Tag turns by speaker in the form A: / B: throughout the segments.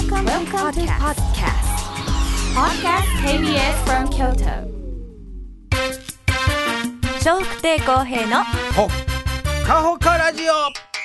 A: Welcome to podcast. Podcast KBS from Kyoto.
B: 笑福亭公平の
C: ほかほかラジオ。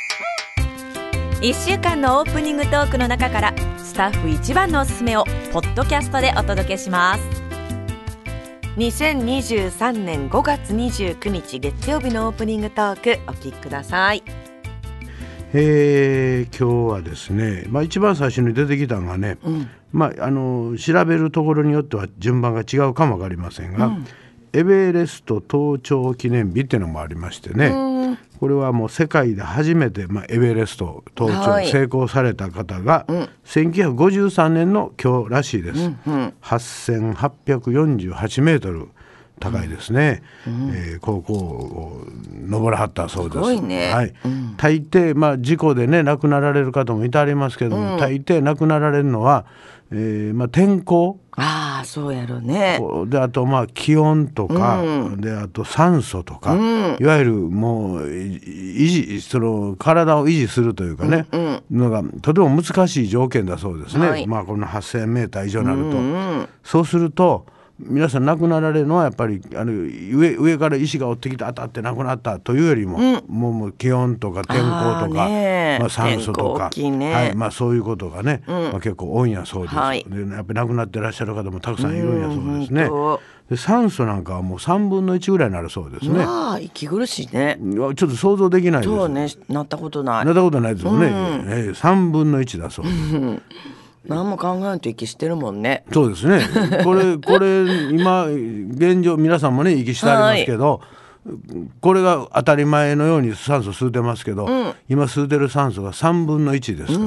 B: 1週間のオープニングトークの中からスタッフ一番のおすすめをポッドキャストでお届けします。2023年5月29日月曜日のオープニングトークお聞きください。
C: 今日はですね、一番最初に出てきたのがね、調べるところによっては順番が違うかも分かりませんが、エベレスト登頂記念日っていうのもありましてね、これはもう世界で初めて、エベレスト登頂成功された方が、1953年の今日らしいです、8848メートル高いですね、高校を登らはったそうです。
B: すごいね、
C: 大抵、事故でね亡くなられる方もいてありますけども、大抵亡くなられるのは、天候
B: そうやろね。
C: であと気温とか、であと酸素とか、いわゆるもうその体を維持するというかね、のがとても難しい条件だそうですね、この8000メーター以上になると、そうすると皆さん亡くなられるのはやっぱり上から石が落ってきて当たって亡くなったというよりも、もう気温とか天候とか、酸素とか、そういうことがね、結構多いんやそうです、でやっぱり亡くなってらっしゃる方もたくさんいるんやそうですね。で酸素なんかはもう3分の1ぐらいになるそうですね。
B: 息苦しいね。
C: ちょっと想像できないです。
B: そうね、なったことない
C: ですよね、3分の1だそうです
B: 何も考えんと息してるもんね。
C: そうですね。これ今現状皆さんもね息してありますけど、これが当たり前のように酸素吸うてますけど、今吸うてる酸素が3分の1ですから、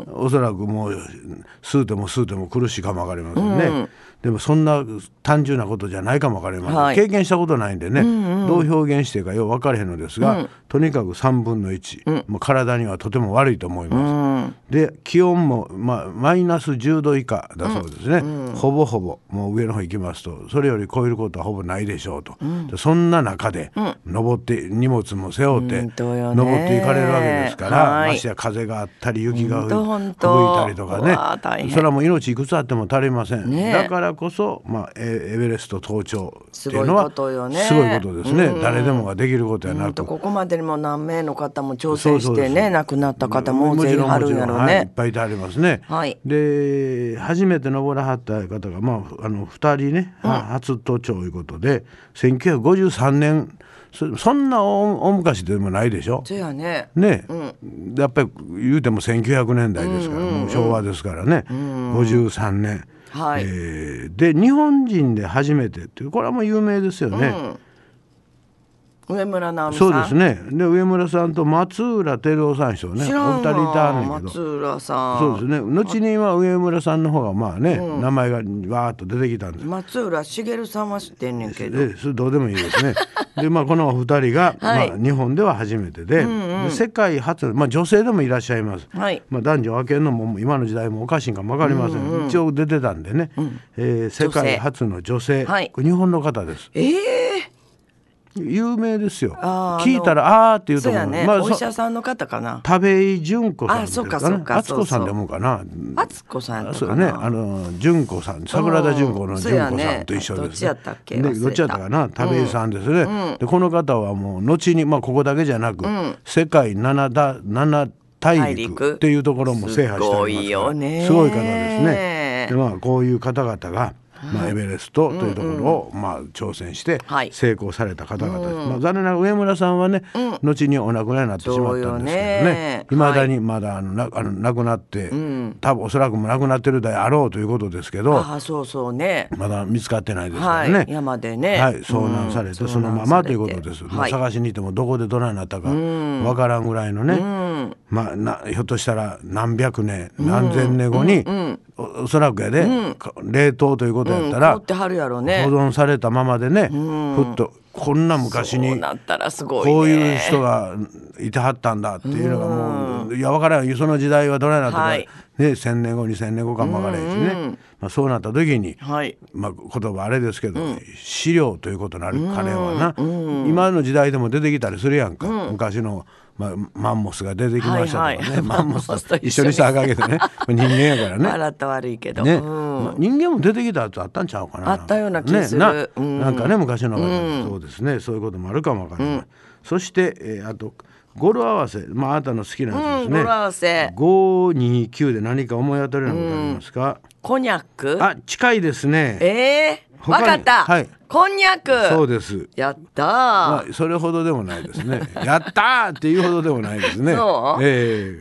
C: おそらくもう吸うても苦しいかもわかりませんね。でもそんな単純なことじゃないかもわかりません、経験したことないんでね、どう表現していいかよう分からへんのですが、とにかく3分の1、もう体にはとても悪いと思います、で気温も、マイナス10度以下だそうですね、ほぼもう上の方行きますとそれより超えることはほぼないでしょうと、そんな中で、登って荷物も背負って登っていかれるわけですから、ましてや風があったり雪が吹いたりとかね、それはもう命いくつあっても足りません、だからこそ、エベレスト登頂っていうのはすごいことですね、誰でもができることやなく、
B: ここまでにも何名の方も挑戦してね、亡くなった方も全員あるんやろうね、
C: いっぱいいてありますね、で初めて登らはった方が、2人ね、初登頂ということで1953年、そんな大昔でもないでしょ。
B: そうやね。
C: やっぱり言うても1900年代ですから、もう昭和ですからね、53年、で日本人で初めてっていう、これはもう有名ですよね、
B: 上村直美さん。
C: そうですね。で上村さんと松浦照夫さん人ね、お二人いたんねんけど、
B: 松浦さん、
C: そうですね、後には上村さんの方が名前がわーっと出てきたんです。
B: 松浦茂さんは知ってんねんけど、
C: それどうでもいいですねでこのお二人が、日本では初めてで、世界初、女性でもいらっしゃいます、男女分けるのも今の時代もおかしいかも分かりません、一応出てたんでね、世界初の女性、これ日本の方です。有名ですよ。聞いたらっていうと思う。
B: お医者さんの方かな。
C: 田部井純子さんですかね。敦子さんでもかな。
B: 敦子さんとかな。
C: そうね。純子さん、桜田純子の純子さんと一緒です。
B: どっちやったっけ。
C: どっちやったかな。田部井さんですね。でこの方はもう後にここだけじゃなく、世界7大陸っていうところも制覇しておりますから。すごい方ですね。でこういう方々が。エベレストというところを、挑戦して成功された方々です、残念ながら上村さんはね、後にお亡くなりになってしまったんですけどね、いまだにまだ亡くなって、多分おそらくも亡くなってるであろうということですけど、まだ見つかってないですからね、
B: 山でね、
C: 遭難されてそのままということです、探しに行ってもどこでどないなったかわからんぐらいのね、ひょっとしたら何百年何千年後に、おそらくやで、冷凍ということやったら、保存されたままでね、ふっとこんな昔にこういう人がいてはったんだっていうのがもう、いや分からん、その時代はどないなったか、1000年後2000年後かも分からへんしね、そうなった時に、言葉あれですけど、資料ということになる、彼はな、今の時代でも出てきたりするやんか、昔のマンモスが出てきましたとかね、
B: はいはい
C: マンモスと一緒にしたらあかんけどね人間やからね
B: 笑った悪いけど、
C: ね、人間も出てきたやつあったんちゃうかな。
B: あったような気する、
C: なんかね昔の方、そうですね、そういうこともあるかもわからない、そして、あと語呂合わせ、あなたの好きなやつですね、
B: 語呂合わせ
C: 529で何か思い当たるようなことありますか？
B: こんにゃく、
C: 近いですね。
B: わかった、
C: はい、
B: こんにゃく、
C: そうです。
B: やったー、
C: それほどでもないですねやったーっていうほどでもないですね。
B: そう、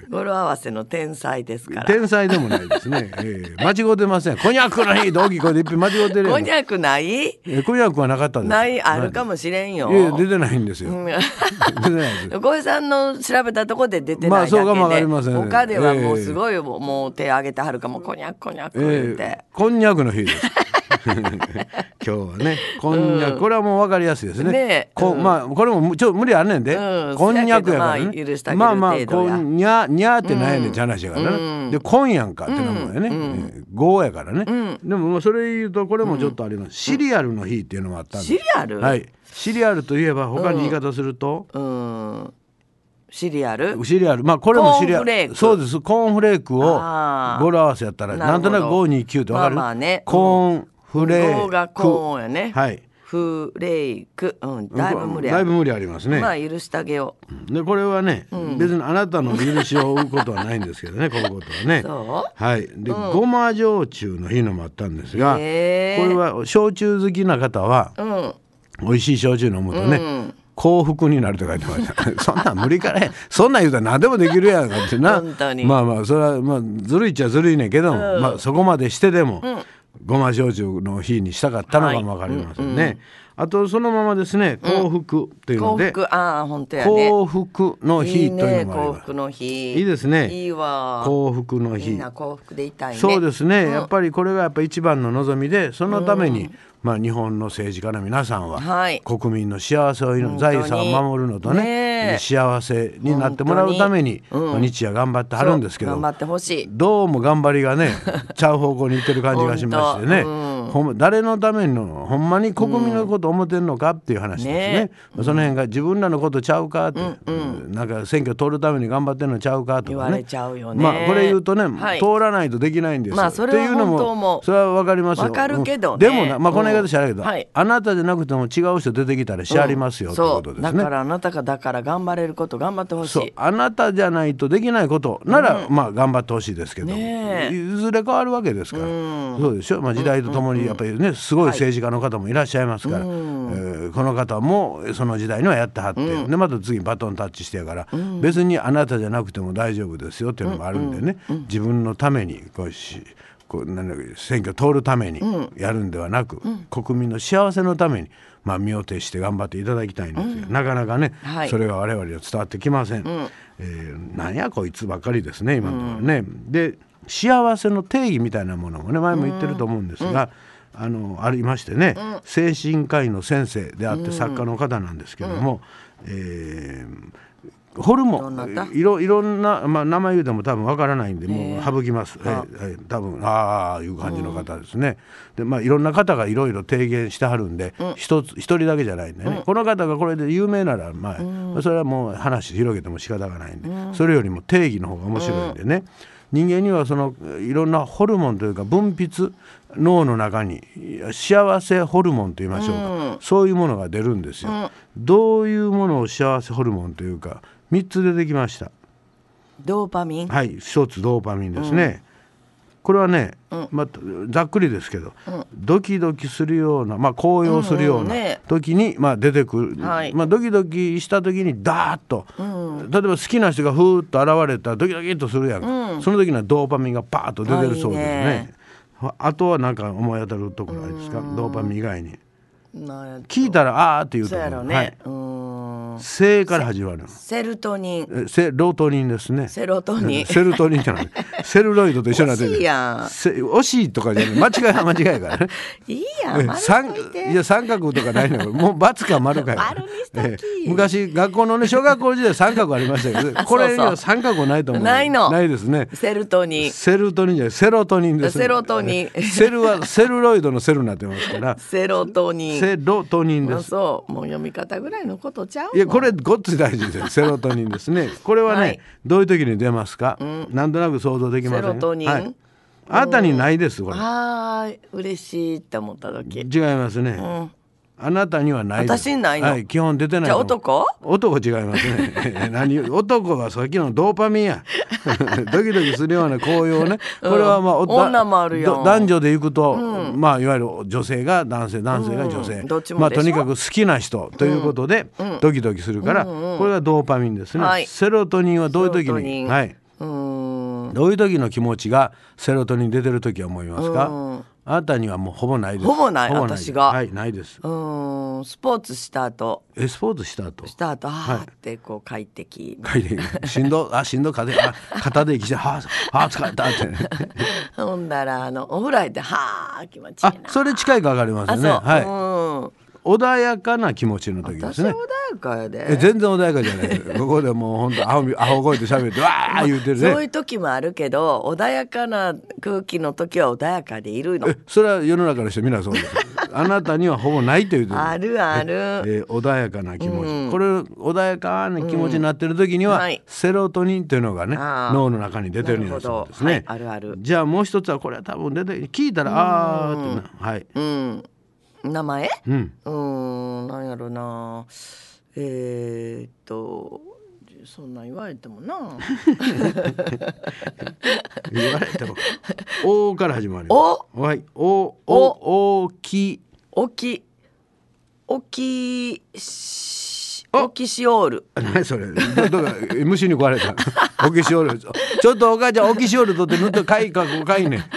B: 語呂合わせの天才ですから。
C: 天才でもないですね、間違ってません。こんにゃくの日大きい声で一品間違ってる。
B: こんにゃくない？
C: こんにゃくはなかったです。
B: ない、あるかもしれんよ。
C: 出てないんですよ出てないです。
B: 小江さんの調べたところで出てないだけで、
C: そうかもわかりません、
B: 他ではもうすごい、もう手挙げてはるかも、こんにゃくこんにゃくって、
C: こんにゃくの日です今日はね、こんにゃく、これはもう分かりやすいですね。これもちょっと無理あんねんで、こんにゃくやからね。こんにゃにゃってなんやねんって話やからね。でこんやんかってなもんやね。語やからね。でもそれ言うとこれもちょっとあります。シリアルの日っていうのもあったんです。
B: シリアル？
C: はい。シリアルといえば他に言い方すると、
B: シリアル、
C: これもシリアル、
B: コーンフレーク、
C: そうです。コーンフレークを語呂合わせやったらなんとなく529って分かる？コーンフレーク、
B: 5がコーンやね、
C: はい、
B: フレーク、だいぶ無理
C: ありますね。
B: 許してあげよ
C: う。でこれはね、別にあなたの許しを負うことはないんですけどねこのことはね。はい。で、ごま焼酎の日のもあったんですが、これは焼酎好きな方は、美味しい焼酎飲むとね、幸福になると書いてましたそんなん無理からへん、そんなん言うたら何でもできるやんかってな。
B: 本当に
C: それはずるいっちゃずるいねんけども、そこまでしてでも、ごま焼酎の日にしたかったのかも分かりませんね。あとそのままですね、幸福というので、
B: 本当やね、
C: 幸福の日というのもあります。
B: 幸福の日
C: いいですね。
B: いいわ、
C: 幸福の日、
B: みんな幸福でいたいね。
C: そうですね、やっぱりこれがやっぱ一番の望みで、そのために、日本の政治家の皆さんは、国民の幸せを財産を守るのとね、幸せになってもらうために、日夜頑張ってはるんですけど、
B: 頑張ってほしい。ど
C: うも頑張りがねちゃう方向に行ってる感じがしましてね、誰のためのほんまに国民のことを思ってんのかっていう話ですね。その辺が自分らのことちゃうかって、なんか選挙通るために頑張ってんのちゃうかとかね、
B: 言われちゃうよね。
C: これ言うとね、通らないとできないんですよ、
B: それは本当も
C: それは分かりますよ。
B: 分かるけどね、
C: でもこの言い方しゃるけど、あなたじゃなくても違う人出てきたらしありますよ、ということですね。
B: だからあなたがだから頑張れること頑張ってほしい。
C: あなたじゃないとできないことなら、頑張ってほしいですけど、いずれ変わるわけですから、そうでしょ。時代とともにやっぱりね、すごい政治家の方もいらっしゃいますから、この方もその時代にはやってはって、でまた次バトンタッチしてやから、別にあなたじゃなくても大丈夫ですよっていうのもあるんでね、自分のために選挙通るためにやるんではなく、国民の幸せのために身を挺して頑張っていただきたいんですよ。なかなかね、それが我々には伝わってきません。なんやこいつばっかりですね今のところね。で幸せの定義みたいなものもね、前も言ってると思うんですが、ありましてね、精神科医の先生であって作家の方なんですけども、ホルモンいろんな、名前言うても多分わからないんでもう省きます。多分いう感じの方ですね。でいろんな方がいろいろ提言してはるんで、一人だけじゃないんでね、この方がこれで有名ならそれはもう話広げても仕方がないんで、それよりも定義の方が面白いんでね、人間にはそのいろんなホルモンというか分泌、脳の中に幸せホルモンと言いましょうか、そういうものが出るんですよ。どういうものを幸せホルモンというか、3つ出てきました。
B: ドーパミン、
C: はい、1つドーパミンですね。これはね、ざっくりですけど、ドキドキするような、高揚するような時に、出てくる、ドキドキした時にダーッと、例えば好きな人がふーっと現れたらドキドキっとするやん、その時にはドーパミンがパーッと出てるそうですね。あとは何か思い当たるところあれですか、ドーパミン以外に。聞いたらっていうところ、セから始まる。
B: セルトニン、
C: セロトニンですね。
B: セロトニン、
C: セルトニンじゃない、セルロイドと一緒になってる。惜しいとかじゃない、間違いは間違いからね。
B: いいやん、
C: 三角とかないのよ、もう×か丸かよ。昔学校のね、小学校時代三角ありましたけど、これには三角ないと思う。ないですね。
B: セルトニン、
C: セルトニンじゃない、セロトニンです。
B: セロトニン、
C: セルはセルロイドのセルになってますから、
B: セロトニン、
C: セロトニンです。
D: そうもう読み方ぐらいのことちゃう。
C: いやこれごっつ大事ですよ。セロトニンですね。これはね、はい、どういう時に出ますか、なんとなく想像できません。
D: セロトニン、
C: はい、あなたにないですこれ。
D: あー嬉しいって思った時。
C: 違いますね、あなたにはないです。
D: 私にないの、
C: はい、基本出てない。
D: じゃあ男
C: 違いますね何男はさっきのドーパミンやドキドキするような紅葉ね、これはまあ、
D: 女もあるよ。
C: 男女でいくと、まあいわゆる女性が男性、男性が女性、
D: どっちも
C: まあとにかく好きな人ということで、ドキドキするから、これがドーパミンですね、はい、セロトニンはどういう時に、はい、どういう時の気持ちがセロトニン出てる時は思いますか。あなたにはもうほぼないです。
D: ほぼない、私が。
C: はい、ないです。
D: スポーツした後。
C: スポーツした後。
D: はーってこう快適。
C: しんど風肩で息してはあ疲れたって
D: ほんだらお風呂入ってはあ気持ちいいな。
C: それ近いか分かりますね。はい。穏やかな気持ちの時ですね。
D: 私穏やかやで。
C: 全然穏やかじゃないですここでもう本当アホ声で喋ってわー言うてるね。
D: そういう時もあるけど穏やかな空気の時は穏やかでいるの。
C: それは世の中の人みんなそうです。あなたにはほぼないという
D: あるある、
C: 穏やかな気持ち、これ穏やかな気持ちになってる時には、はい、セロトニンというのがね脳の中に出てるんだそうですね、はい、
D: あるある。
C: じゃあもう一つはこれは多分出て聞いたらあーってはい、
D: 名前？
C: なん
D: やろな。そんな言われてもな。
C: 言われても。おから始まる。はい。大き
D: シオール。
C: 何それ。虫に食われた。オキシオール。ちょっとお母ちゃんオキシオール取って塗って書いね。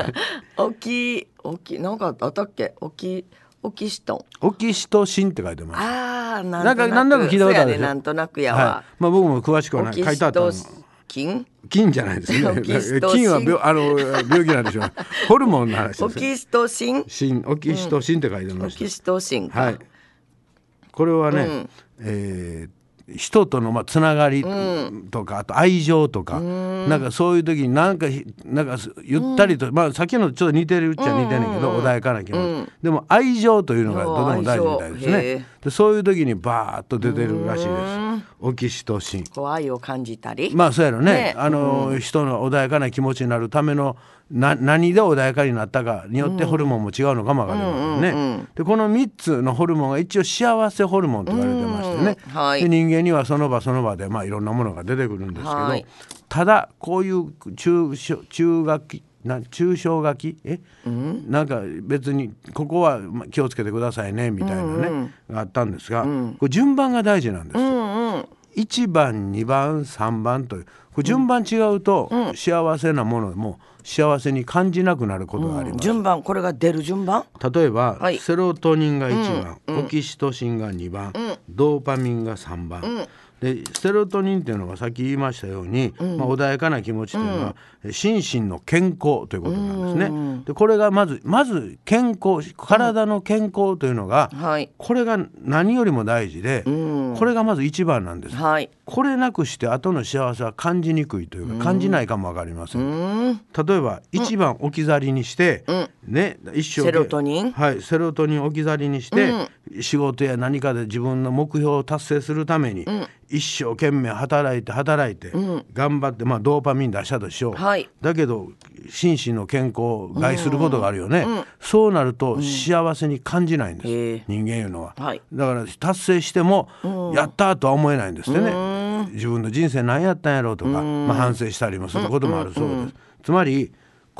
D: なんかあったっけ？オキシ
C: トシンって書いてます。
D: なん
C: か聞いたことあるでしょ。
D: なんとなくやわ。
C: はい、まあ僕も詳しくはない。書いてあったの。菌じゃないですね。菌は病気なんでしょう。ホルモンの話です。
D: オキシトシン
C: って書いてました。
D: オキシトシンか。
C: はい。これはね、人とのつながりとか、あと愛情とか、なんかそういう時になんかゆったりと、さっきのちょっと似てるっちゃ似てんねんけど、穏やかな気持ち、でも愛情というのがとても大事みたいですね。でそういう時にバーッと出てるらしいです。オキシトシン。
D: 愛を感じたり。
C: そうやろね。人の穏やかな気持ちになるための何で穏やかになったかによってホルモンも違うのかもわかりませんね。でこの3つのホルモンが一応幸せホルモンと言われてましてね、で人間にはその場その場でいろんなものが出てくるんですけど、ただこういう中小書きなんか別にここは気をつけてくださいねみたいなね、があったんですが、これ順番が大事なんです。1番2番3番というこれ順番違うと、幸せなものも幸せに感じなくなることがあります。
D: 順番、これが出る順番、
C: 例えば、セロトニンが1番、オキシトシンが2番、ドーパミンが3番、でセロトニンっていうのはさっき言いましたように、穏やかな気持ちというのは、心身の健康ということなんですね。でこれがまず健康、体の健康というのが、これが何よりも大事で、これがまず一番なんです。これなくして後の幸せは感じにくいというか、感じないかも分かりません。例えば1番置き去りにして、一生
D: セロトニン、
C: セロトニン置き去りにして、仕事や何かで自分の目標を達成するために、一生懸命働いて、頑張って、ドーパミン出したとしよう、だけど心身の健康を害することがあるよね、そうなると幸せに感じないんです、人間いうのは、だから達成しても、やったとは思えないんですってね、自分の人生何やったんやろうとか、反省したりもすることもあるそうです。つまり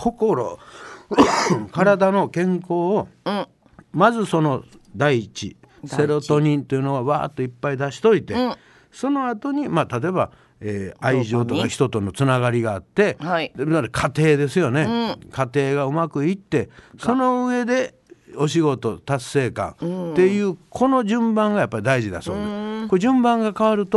C: 体の健康を、まずその第一セロトニンというのはわーっといっぱい出しといて、その後に例えば、愛情とか人とのつながりがあって、家庭ですよね、家庭がうまくいって、その上でお仕事達成感っていう、この順番がやっぱり大事だそうです。これ順番が変わると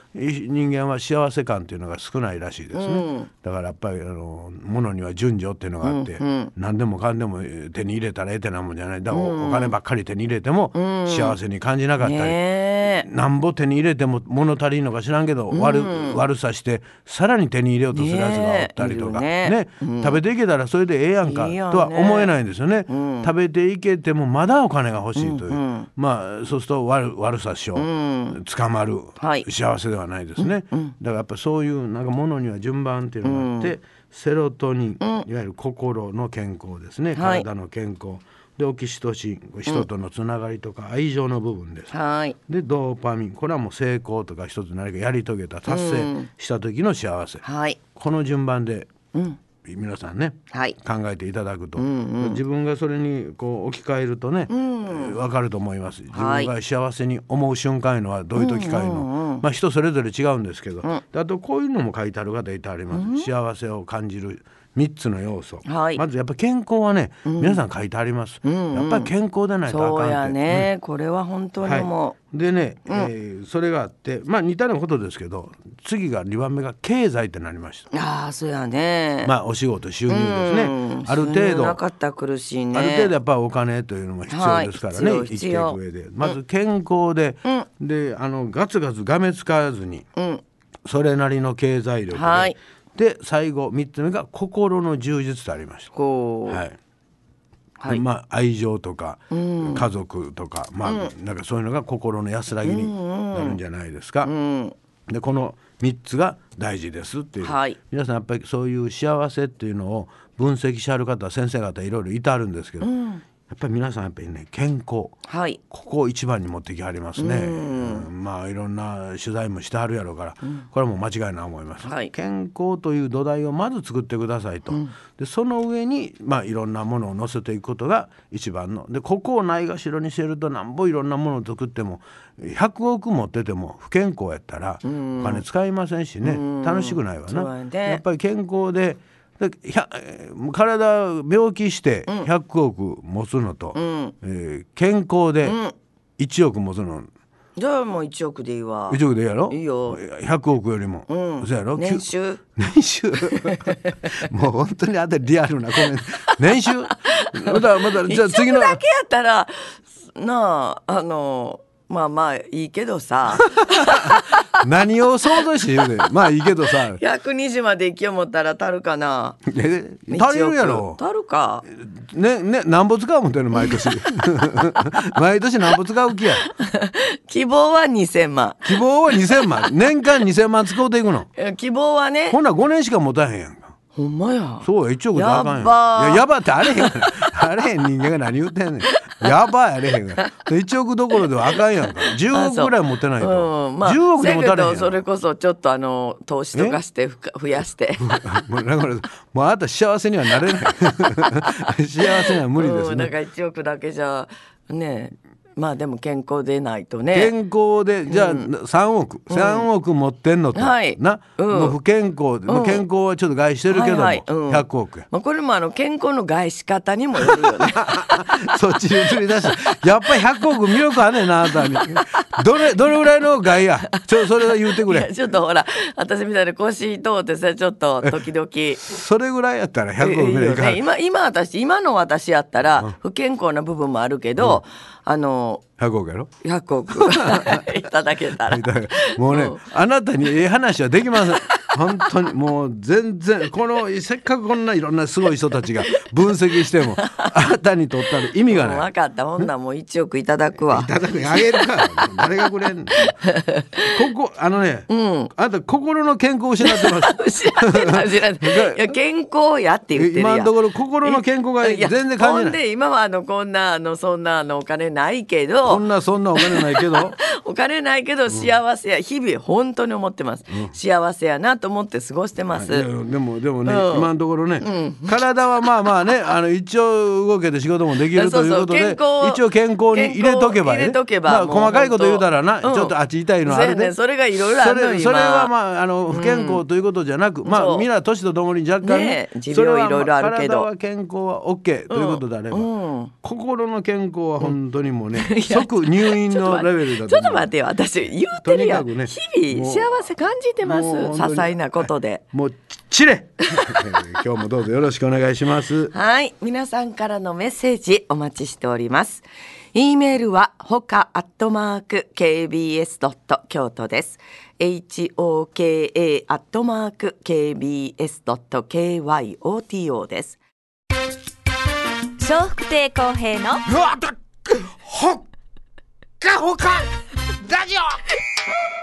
C: 人間は幸せ感っていうのが少ないらしいですね、だからやっぱり物には順序っていうのがあって、何でもかんでも手に入れたら得てなもんじゃない。だからお金ばっかり手に入れても幸せに感じなかったり、なんぼ手に入れても物足りんのか知らんけど、悪さしてさらに手に入れようとするやつがおったりとかね、食べていけたらそれでええやんかとは思えないんですよね。食べていけてもまだお金が欲しいという、まあそうすると悪さしよう、捕まる、幸せではないですね、だからやっぱそういうなんかものには順番っていうのがあって、セロトニン、いわゆる心の健康ですね、体の健康で、オキシトシン、人とのつながりとか愛情の部分です、でドーパミン、これはもう成功とか一つ何かやり遂げた達成した時の幸せ、この順番で、皆さんね、考えていただくと、自分がそれにこう置き換えるとね、分かると思います。自分が幸せに思う瞬間いうのはどういう時かいうの、まあ、人それぞれ違うんですけど、あとこういうのも書いてある方いてあります、幸せを感じる3つの要素、まずやっぱ健康はね、皆さん書いてあります、やっぱり健康でないとあかんって。
D: そうやね、これは本当にも
C: う、でね、それがあって、まあ似たようなことですけど、次が2番目が経済ってなりました。
D: そうやね、
C: まあお仕事収入ですね、ある程度
D: なかったら苦しいね、
C: ある程度やっぱりお金というのも必要ですからね、生きていく上でまず健康で、でガツガツがめつかずに、それなりの経済力で、で最後3つ目が心の充実とありました。まあ、愛情とか、家族とか、まあなんかそういうのが心の安らぎになるんじゃないですか、でこの3つが大事ですっていう、皆さんやっぱりそういう幸せっていうのを分析しはる方、先生方いろいろいてあるんですけど、やっぱり皆さんやっぱりね、健康、ここを一番に持ってきはりますね、まあいろんな取材もしてはるやろうから、これはもう間違いない思います、健康という土台をまず作ってくださいと、でその上にまあいろんなものを乗せていくことが一番ので、ここをないがしろにしてるとなんぼいろんなものを作っても100億持ってても不健康やったらお金使いませんしね、楽しくないわな、やっぱり健康で体病気して100億持つのと、健康で1億持つの、
D: じゃあもう1億でいいわ。
C: 1億でいいやろ、
D: いいよ、
C: 100億よりも、そうやろ、
D: 年収
C: もう本当にあたりリアルなコメント年収まだじゃあ次の
D: 1億だけやったらなあ、まあまあいいけどさ
C: 何を想像して言うねん、まあいいけどさ
D: 120まで息を持ったら足るかな。
C: 足りるやろ、
D: 足るか
C: ね、何ぼ使うもんてんの毎年毎年何ぼ使う気や
D: 希望は2000万、
C: 希望は2000万年間2000万使うていくの、
D: 希望はね、
C: ほんなら5年しか持たへんやんか。
D: ほんまや、
C: そうや、1億であかんやん。やばってあれへんあれへん人間が何言ってんねんやばいあれへんが1億どころではあかんやんか。10億ぐらい持ってないと、10億で持たれへんやん。
D: それこそちょっと投資とかして増やして
C: もうあなた幸せにはなれない幸せには無理ですね、
D: だから1億だけじゃね、まあでも健康でないとね。
C: 健康でじゃあ3億持ってんのと、な、もう不健康で、健康はちょっと害してるけども、100億や、
D: これも健康の害し方にもよるよね
C: そっちに移り出したやっぱり100億魅力あんねんな、あなたにどれぐらいの害や、それは言うてくれ
D: ちょっとほら私みたいに腰通ってさ、ちょっと時々
C: それぐらいやったら100億ぐらいいかない、
D: 今の私やったら不健康な部分もあるけど、
C: 100億やろ、
D: 100億いただけたら
C: もうね、あなたにええ話はできません本当にもう全然せっかくこんないろんなすごい人たちが分析してもあなたにとったら意味がない。
D: 分かった、ほんならもう1億いただくわ。
C: いただくあげるか誰がくれんのあなた心の健康を失ってます
D: 知らないいや健康やって言ってるやん。
C: 今のところ心の健康が全然感じない。ほん
D: で今はこんなそんなお金ないけど、
C: そんなお金ないけど
D: お金ないけど幸せや、日々本当に思ってます、幸せやなと思って過ごしてます。
C: でもね、今のところね、体はまあまあね一応動けて仕事もできるということで、一応健康に入れとけばね、まあ、細かいこと言うたらな、ちょっとあっち痛いのあるで、
D: それがいろいろあるの今。
C: それはまあ不健康ということじゃなく、まあみんな年とともに若干ね、
D: 持病いろいろあるけど、
C: 体は健康は OK ということであれば、心の健康は本当にもうね、即入院のレベルだと。
D: ちょっと待ってよ、私言うてるやん、
C: ね、
D: 日々幸せ感じてます。些細なことで
C: もうチレ今日もどうぞよろしくお願いします。
D: はい、皆さんからのメッセージお待ちしております。E メールはほか@kbs. 京都です。hoka @kbs.kyoto です。
B: 笑福亭公平の
C: ほっかほかラジオ